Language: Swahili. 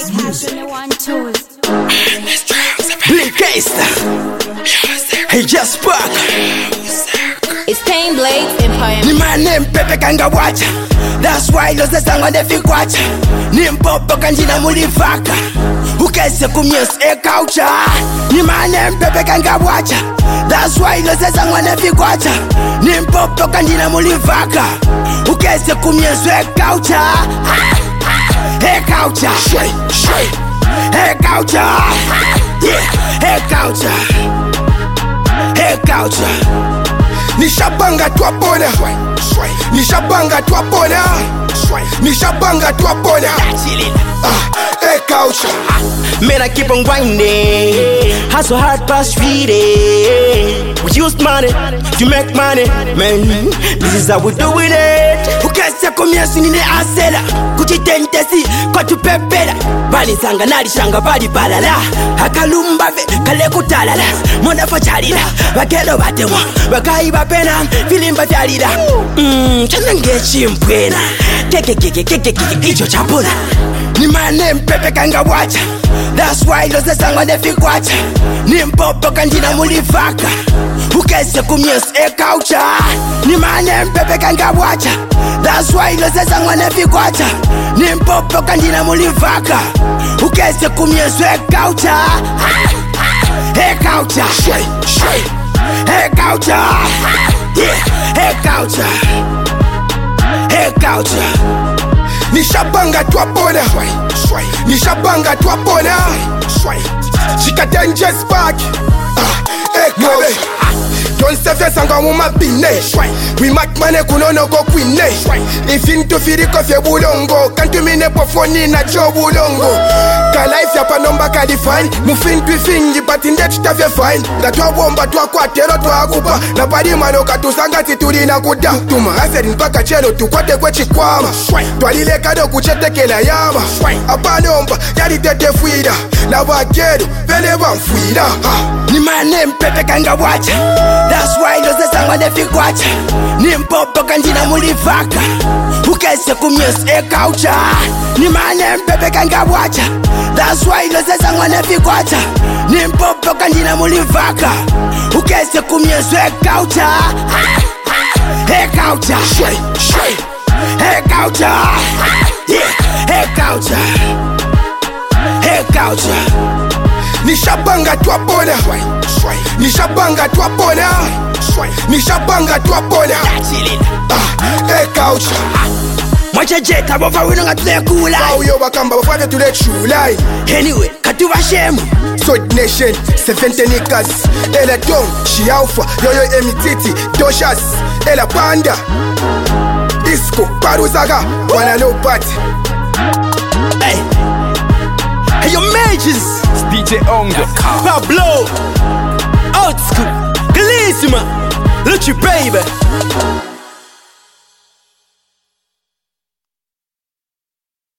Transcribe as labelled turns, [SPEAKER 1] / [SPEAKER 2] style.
[SPEAKER 1] Blinkista. Hey, just back.
[SPEAKER 2] It's Pain Blades Empire.
[SPEAKER 1] Ni my name Pepe Kanga Wacha. That's why lose sangwa defikwacha. Ni mpopo kanjina mulivaka. Ukese kumyes e culture. Ni my name Pepe Kanga Wacha. That's why lose sangwa defikwacha. Ni mpopo kanjina mulivaka. Ukese kumyes e culture. Hey culture. Hey culture. Yeah. Hey culture. Hey culture.
[SPEAKER 3] Nishabanga twapona. Nishabanga twapona. Nishabanga twapona. Hey culture.
[SPEAKER 1] Man, I keep on grinding. Hustle hard past 3 days. We use money to make money. Man, this is how we doing it. Ukese kumyesu nine asela. Kuchitentesi kwa tupepela. Bali sanga nali shanga bali balala. Hakalumba ve kale kutalala. Monda fachalila. Bakelo batemwa. Bakai bapena. Filimba fyalila. Chana ngechi mpwena. Keke icho chapula. Ni my name Pepe Kanga Wacha. That's why lose sangwa defikwacha. Ni mpopo kanjina mulivaka. Ukese kumyes e culture. Ni my name Pepe Kanga Wacha. That's why lose sangwa defikwacha. Ni mpopo kanjina mulivaka. Ukese kumyes e culture. Hey culture. Hey culture. Yeah. Hey culture. Hey culture.
[SPEAKER 3] Nishabanga twapona. Nishabanga twapona. Chika dangerous back. Hey kabe. Don't save sanga muma bine. We make money kunono go queen. Infinito firi kofye bulongo. Kantu mine pofoni na jo bulongo. Ka life ya panomba ka define. Mufintu fingi but in that stuff you fine. Na twa bomba twa kwatero twa akupa. Na padi mano katusanga tituli na kuda. Tuma aseri mpaka chelo tukwate kwe chikwama. Twalile kado kuchetekela yama. Apanomba yali tete fuida. Na wakedo vele bamfuida.
[SPEAKER 1] Ni my name Pepe Kanga Wacha. That's why lose sangwa defikwacha. Ni mpopo kanjina mulivaka. Ukese kumyes e culture. Ni my name Pepe Kanga Wacha. That's why lose sangwa defikwacha. Ni mpopo kanjina mulivaka. Ukese kumyes e culture. Hey culture. Hey culture. Yeah. Hey culture. Hey culture.
[SPEAKER 3] Nishabanga twapona. Nishabanga twapona. Nishabanga twapona. Hey culture.
[SPEAKER 1] Mwacha jeta bofa wino nga tule kula.
[SPEAKER 3] Uyo bakamba bafate tule true line.
[SPEAKER 1] Anyway, katuwa shemu.
[SPEAKER 3] Soul Nation, 70 niggas. Ela Tom, she alpha. Yoyo emititi, Doshas. Ela Panda. Disco, Paruzaga. Wanna know party.
[SPEAKER 1] Hey. Hey, your mages.
[SPEAKER 4] It's DJ Ongo.
[SPEAKER 1] Pablo. Old school. Galissima. Luchi baby.